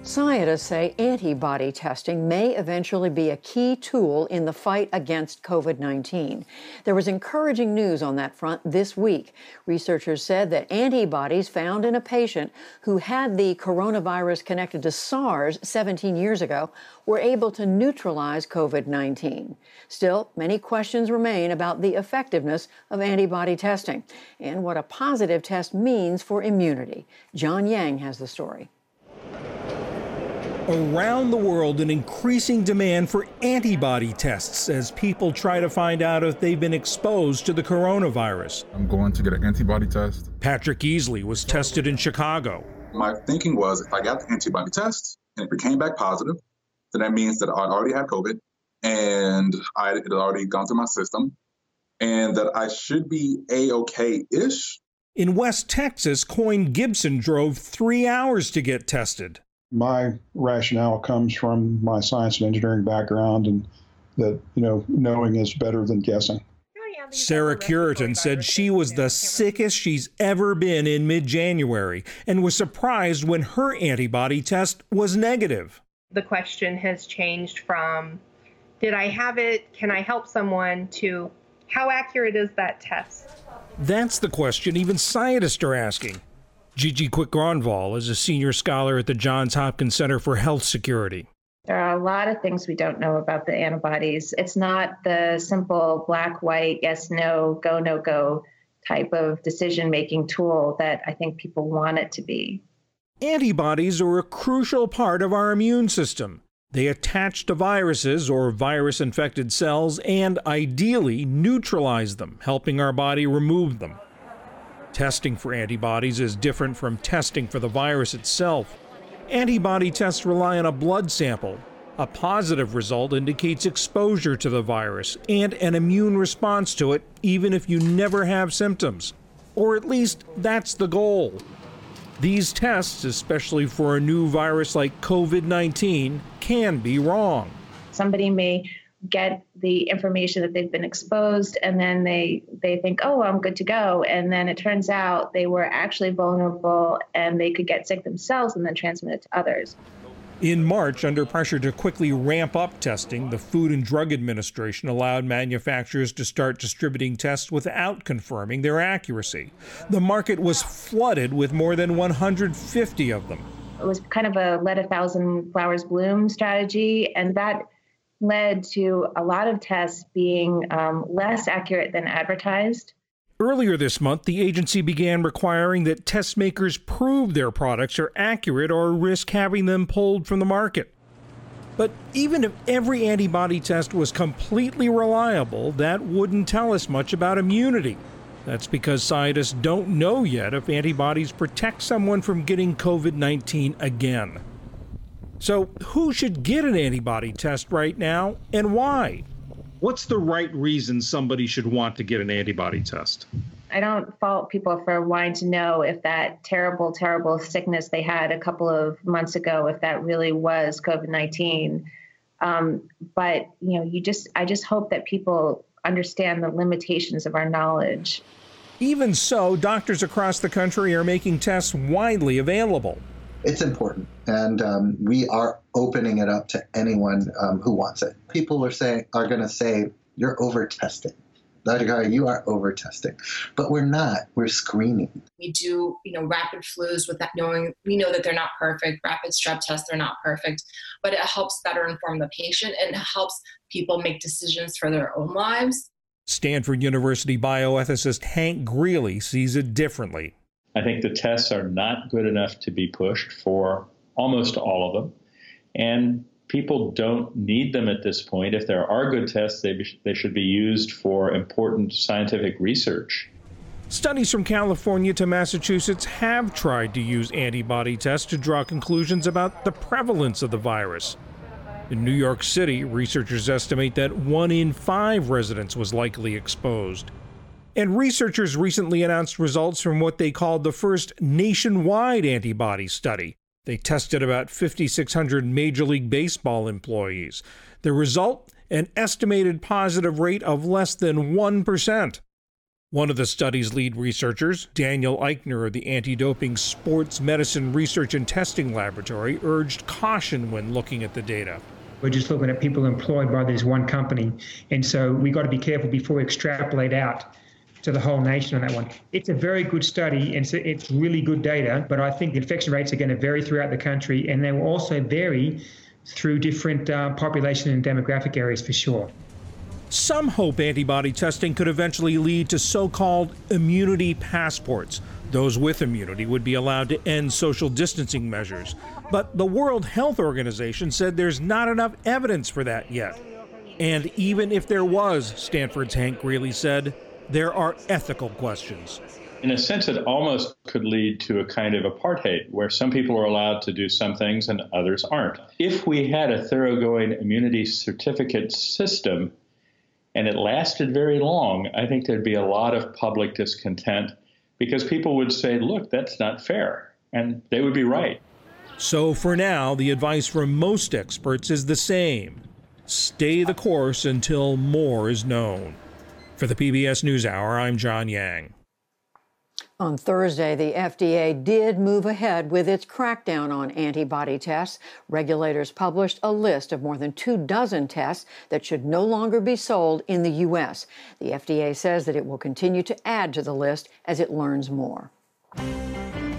Scientists say antibody testing may eventually be a key tool in the fight against COVID-19. There was encouraging news on that front this week. Researchers said that antibodies found in a patient who had the coronavirus connected to SARS 17 years ago were able to neutralize COVID-19. Still, many questions remain about the effectiveness of antibody testing and what a positive test means for immunity. John Yang has the story. Around the world, an increasing demand for antibody tests as people try to find out if they've been exposed to the coronavirus. I'm going to get an antibody test. Patrick Easley was tested in Chicago. My thinking was if I got the antibody test and if it came back positive, then that means that I already had COVID and it had already gone through my system and that I should be A-okay-ish. In West Texas, Coyne Gibson drove 3 hours to get tested. My rationale comes from my science and engineering background, and that, knowing is better than guessing. Sarah Curitan said she was the sickest she's ever been in mid-January and was surprised when her antibody test was negative. The question has changed from, did I have it? Can I help someone? To how accurate is that test? That's the question even scientists are asking. Gigi Quick-Gronval is a senior scholar at the Johns Hopkins Center for Health Security. There are a lot of things we don't know about the antibodies. It's not the simple black, white, yes, no, go, no, go type of decision-making tool that I think people want it to be. Antibodies are a crucial part of our immune system. They attach to viruses or virus-infected cells and ideally neutralize them, helping our body remove them. Testing for antibodies is different from testing for the virus itself. Antibody tests rely on a blood sample. A positive result indicates exposure to the virus and an immune response to it, even if you never have symptoms. Or at least that's the goal. These tests, especially for a new virus like COVID-19, can be wrong. Somebody may get the information that they've been exposed, and then they think, oh, I'm good to go. And then it turns out they were actually vulnerable and they could get sick themselves and then transmit it to others. In March, under pressure to quickly ramp up testing, the Food and Drug Administration allowed manufacturers to start distributing tests without confirming their accuracy. The market was flooded with more than 150 of them. It was kind of a let 1,000 flowers bloom strategy, and that led to a lot of tests being less accurate than advertised. Earlier this month, the agency began requiring that test makers prove their products are accurate or risk having them pulled from the market. But even if every antibody test was completely reliable, that wouldn't tell us much about immunity. That's because scientists don't know yet if antibodies protect someone from getting COVID-19 again. So who should get an antibody test right now and why? What's the right reason somebody should want to get an antibody test? I don't fault people for wanting to know if that terrible, terrible sickness they had a couple of months ago, if that really was COVID-19. But I just hope that people understand the limitations of our knowledge. Even so, doctors across the country are making tests widely available. It's important, and we are opening it up to anyone who wants it. People are going to say, you're over-testing. You are over-testing. But we're not. We're screening. We do, rapid flus with that knowing, we know that they're not perfect. Rapid strep tests, they're not perfect. But it helps better inform the patient and it helps people make decisions for their own lives. Stanford University bioethicist Hank Greeley sees it differently. I think the tests are not good enough to be pushed for almost all of them. And people don't need them at this point. If there are good tests, they should be used for important scientific research. Studies from California to Massachusetts have tried to use antibody tests to draw conclusions about the prevalence of the virus. In New York City, researchers estimate that 1 in 5 residents was likely exposed. And researchers recently announced results from what they called the first nationwide antibody study. They tested about 5,600 Major League Baseball employees. The result, an estimated positive rate of less than 1%. One of the study's lead researchers, Daniel Eichner of the Anti-Doping Sports Medicine Research and Testing Laboratory, urged caution when looking at the data. We're just looking at people employed by this one company, and so we got to be careful before we extrapolate out to the whole nation on that one. It's a very good study, and it's really good data, but I think the infection rates are going to vary throughout the country, and they will also vary through different population and demographic areas for sure. Some hope antibody testing could eventually lead to so-called immunity passports. Those with immunity would be allowed to end social distancing measures. But the World Health Organization said there's not enough evidence for that yet. And even if there was, Stanford's Hank Greeley said, there are ethical questions. In a sense, it almost could lead to a kind of apartheid, where some people are allowed to do some things and others aren't. If we had a thoroughgoing immunity certificate system, and it lasted very long, I think there'd be a lot of public discontent because people would say, look, that's not fair. And they would be right. So for now, the advice from most experts is the same. Stay the course until more is known. For the PBS NewsHour, I'm John Yang. On Thursday, the FDA did move ahead with its crackdown on antibody tests. Regulators published a list of more than 24 tests that should no longer be sold in the U.S. The FDA says that it will continue to add to the list as it learns more.